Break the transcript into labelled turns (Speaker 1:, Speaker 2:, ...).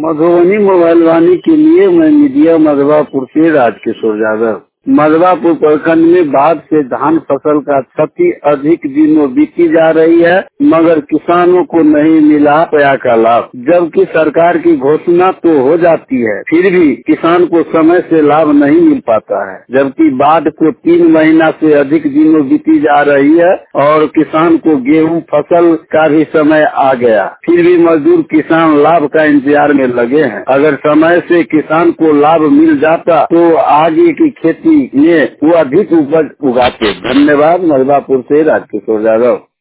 Speaker 1: Madhubani mobile वाणी के लिए मैं मीडिया मधवापुर से राजकिशोर यादव। मधवापुर प्रखंड में बाढ़ से धान फसल का क्षति अधिक दिनों बीती जा रही है, मगर किसानों को नहीं मिला रुपया का लाभ। जबकि सरकार की घोषणा तो हो जाती है, फिर भी किसान को समय से लाभ नहीं मिल पाता है। जबकि बाढ़ को 3 महीना से अधिक दिनों बीती जा रही है और किसान को गेहूं फसल का भी समय आ गया, फिर भी मजदूर किसान लाभ का इंतजार में लगे हैं। अगर समय से किसान को लाभ मिल जाता तो आगे की खेती में वो अधिक उपज उगाते। धन्यवाद। मधवापुर से राजकिशोर यादव।